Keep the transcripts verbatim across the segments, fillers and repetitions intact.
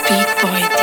Beat Boy ਦੀ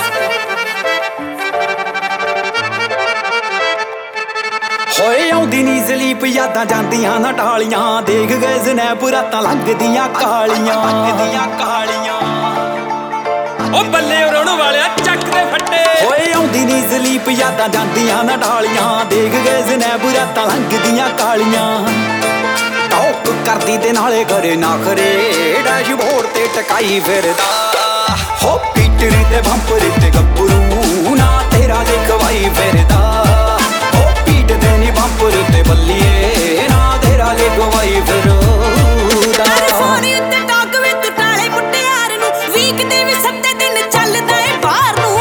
ਹੋਏ ਆਉਂਦੀ ਨੀ ਜ਼ਲੀਪ ਯਾਦਾਂ ਜਾਂਦੀਆਂ ਨਾ ਟਾਲੀਆਂ ਦੇਖ ਗਏ ਸਨੈਪ ਰਾਤਾਂ ਲੰਘਦੀਆਂ ਕਾਲੀਆਂ ਲੰਘਦੀਆਂ ਕਾਲੀਆਂ ਓ ਬੱਲੇ ਰੋਣ ਵਾਲਿਆ ਚੱਕ ਦੇ ਫੱਟੇ ਹੋਏ ਆਉਂਦੀ ਨੀ ਜ਼ਲੀਪ ਯਾਦਾਂ ਜਾਂਦੀਆਂ ਨਾ ਟਾਲੀਆਂ ਦੇਖ ਗਏ ਸਨੈਪ ਰਾਤਾਂ ਲੰਘਦੀਆਂ ਕਾਲੀਆਂ ਟੌਕ ਕਰਦੀ ਦੇ ਨਾਲੇ ਕਰੇ ਨਾ ਕਰੇ ਡੈਸ਼ਬੋਰਡ ਤੇ ਟਕਾਈ ਫਿਰਦਾ ਹੋ ਪੀਟਰੀ ਤੇ ਬੰਪਰ ਤੇ ਗੱਭਰੂ ਨਾ ਤੇਰਾ ਲਿਖਵਾਈ ਫਿਰਦਾ ਹੋ ਪੀਟ ਦੇ ਨੀ ਬੰਪਰ ਤੇ ਬੱਲੀਏ ਨਾ ਤੇਰਾ ਲਿਖਵਾਈ ਫਿਰਦਾ ਫੋਨ ਉੱਤੇ ਟਾਕ ਵਿੱਚ ਕਾਲੇ ਮੁਟਿਆਰ ਨੂੰ ਵੀਕ ਦੇ ਵੀ ਸੱਤੇ ਦਿਨ ਚੱਲਦਾ ਏ ਬਾਹਰ ਨੂੰ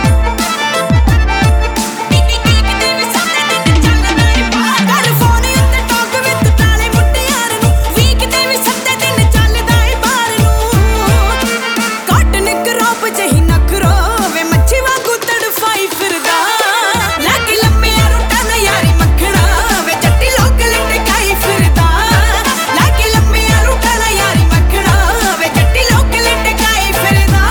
ਵੀਕ ਦੇ ਵੀ ਸੱਤੇ ਦਿਨ ਚੱਲਦਾ ਏ ਬਾਹਰ ਫੋਨ ਉੱਤੇ ਟਾਕ ਵਿੱਚ ਕਾਲੇ ਮੁਟਿਆਰ ਨੂੰ ਵੀਕ ਦੇ ਵੀ ਸੱਤੇ ਦਿਨ ਚੱਲਦਾ ਏ ਬਾਹਰ ਨੂੰ ਕੱਟ ਨਿਕਰੋਪ ਜਹੀ ਨਖਰੋ ਵੇ ਮੱਛੀ ਵਾਂਗੂ ਤੜਫਾਈ ਫਿਰਦਾ ਲੱਗ ਲੰਮਿਆਂ ਰੁੱਟਾਂ ਨਾ ਯਾਰੀ ਮੱਖਣਾ ਵੇ ਜੱਟੀ ਲੋਕ ਲਟਕਾਈ ਫਿਰਦਾ ਲੱਗ ਲੰਮਿਆਂ ਰੁੱਟਾਂ ਨਾ ਯਾਰੀ ਮੱਖਣਾ ਵੇ ਜੱਟੀ ਲੋਕ ਲਟਕਾਈ ਫਿਰਦਾ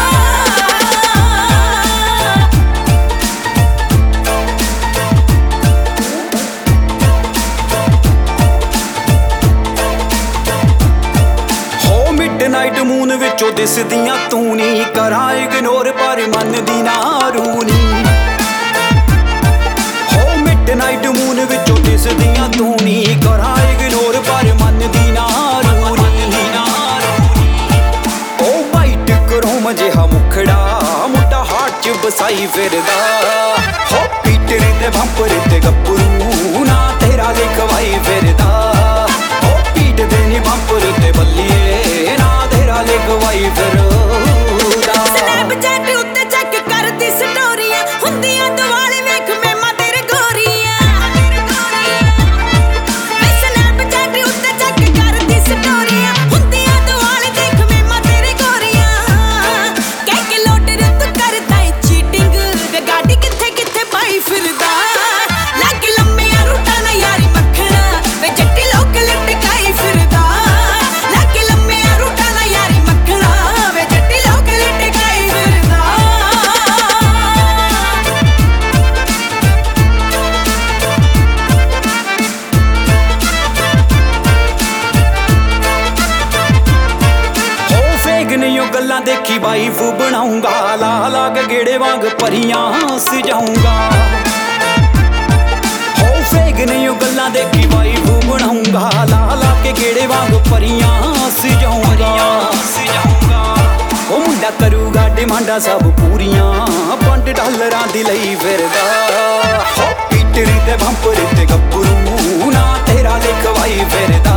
ਹੋ ਮਿਡਨਾਈਟ ਮੂਨ ਵਿੱਚੋਂ ਦਿਸਦੀਆਂ ਤੂੰ ਨੀ ਕਰਾਂ ਇਗਨੋਰ ਪਰ ਮੰਨਦੀ ਨਾ ਰੂਨੀ ਹੋ ਮਿਡਨਾਈਟ ਮੂਨ ਵਿੱਚੋਂ ਦਿਸਦੀਆਂ ਤੂੰ ਨੀ ਕਰਾਂ ਇਗਨੋਰ ਪਰ ਮੰਨਦੀ ਨਾ ਰੂਨੀ ਓ ਵਾਈਟ ਕਰੋਮ ਜਿਹਾ ਮੁਖੜਾ ਮੁੰਡਾ ਹਾਰਟ ਚ ਬਸਾਈ ਫਿਰਦਾ ਹੋ ਪੀਟਰੀ ਤੇ ਬੰਪਰ ਤੇ ਗੱਭਰੂ ਨਾ ਤੇਰਾ ਲਿਖਵਾਈ ਫਿਰਦਾ ਹੋ ਪੀਟ ਦੇ ਨੀ ਬੰਪਰ ਤੇ ਬੱਲੀਏ ਨਾ ਤੇਰਾ ਲਿਖਵਾਈ ਫਿਰਦਾ ਸਨੈਪਚੈਟ ਉੱਤੇ ਚੈੱਕ ਕਰਦੀ ਸਟੋਰੀਆਂ ਹੁੰਦੀਆਂ ਦੁਆਲੇ ਵੇਖ ਮੇਮਾ ਤੇਰੇ ਗੋਰੀਆਂ ਵੇ ਸਨੈਪਚੈਟ ਉੱਤੇ ਚੈੱਕ ਕਰਦੀ ਸਟੋਰੀਆਂ ਹੁੰਦੀਆਂ ਦੁਆਲੇ ਦੇਖ ਮੇਮਾ ਤੇਰੇ ਗੋਰੀਆਂ ਕਹਿ ਕੇ ਲੋਟ ਰੇ ਤੂੰ ਕਰਦਾ ਏ ਚੀਟਿੰਗ ਵੇ ਗਾਡੀ ਕਿੱਥੇ ਕਿੱਥੇ ਪਾਈ ਫਿਰਦਾ ਲੱਗ ਲੰਮਿਆਂ ਰੂਟਾਂ ਨਾ ਯਾਰੀ ਮੱਖਣਾ ਵੇ ਜੱਟੀ ਲੋਕ ਲਟਕਾਈ ਫਿਰਦਾ ਲੱਗ ਲੰਮਿਆਂ ਰੂਟਾਂ ਨਾ ਯਾਰੀ ਮੱਖਣਾ ਵੇ ਜੱਟੀ ਲੋਕ ਲਟਕਾਈ ਫਿਰਦਾ ਹੋ ਫੇਕ ਨਹੀਂ ਉਹ ਗੱਲਾਂ ਦੇਖੀ ਵਾਈਫ ਬਣਾਉਂਗਾ ਲਾ ਲਾ ਕੇ ਗੇੜੇ ਵਾਂਗ ਪਰੀਆਂ ਸਜਾਉਂਗਾ ਹੋ ਫੇਕ ਨਹੀਂ ਉਹ ਗੱਲਾਂ ਦੇਖੀ ਵਾਈਫ ਬਣਾਉਂਗਾ ਲਾ ਲਾ ਕੇ ਗੇੜੇ ਵਾਂਗ ਪਰੀਆਂ ਸਜਾਉਂਗਾ ਉਹ ਮੁੰਡਾ ਕਰੂਗਾ ਡਿਮਾਂਡਾਂ ਸਭ ਪੂਰੀਆਂ ਪੰਜ ਡਾਲਰਾਂ ਦੀ ਲਈ ਫਿਰਦਾ ਹੋ ਪੀਟਰੀ ਤੇ ਬੰਪਰ ਤੇ ਗੱਭਰੂ ਨਾ ਤੇਰਾ ਲਿਖਵਾਈ ਫਿਰਦਾ